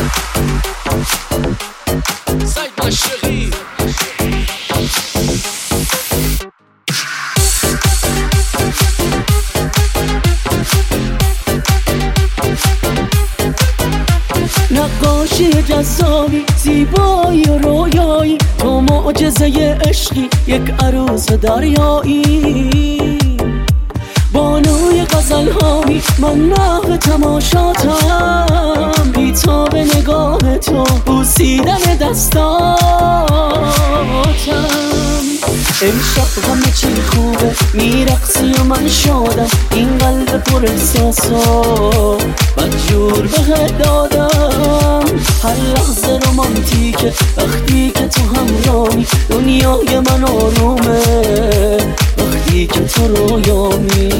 Saïd ma chérie. نقاشی جذابی، زیبایی و رویایی، تو معجزه عشقی، یک عروس دریایی. بانوی غزل هامی، من محو تماشاتم، بی تو به نگاه تو بوسیدن دستاتم. امشب همه چی خوبه، میرقصی و من شادم، این قلب پر احساسا بدجور بهت دادم. هر لحظه رومانتیکه وقتی که تو همراهی، دنیای من آرومه وقتی که تو رویامی.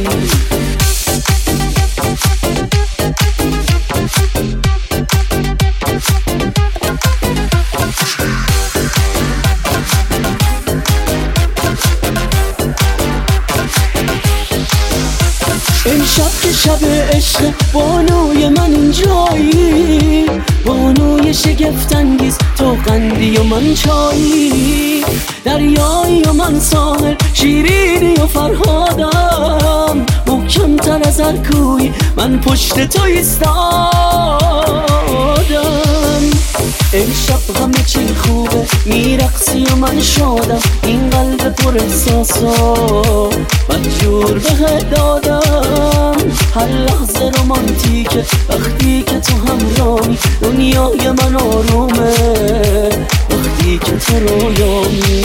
امشب که شب عشق، بانوی من اینجایی، بانوی شگفت‌انگیز، تو قندی و من چایی، دریایی و من ساحل، شیرینی و فرهادم، محکم‌تر از هر کوی من پشت تو ایستادم. امشب همه چی خوبه، میرقصی و من شادم، این قلب پر احساسا بدجور بهت دادم. هر لحظه رومانتیکه وقتی که تو همراهی، دنیای من آرومه وقتی که تو رویامی.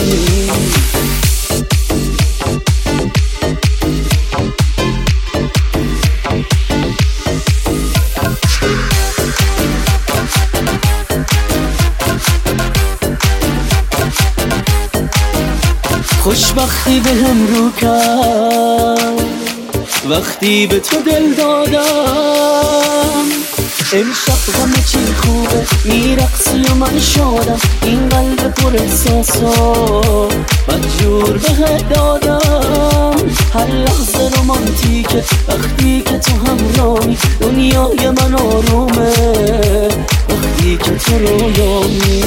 خوشبختی به هم رو کرد وقتی به تو دل دادم. امشب همه چی خوبه، میرقصی و من شادم، این قلب پر احساسا بدجور بهت دادم. هر لحظه رومانتیکه وقتی که تو همراهی، دنیای من آرومه وقتی که تو رویامی.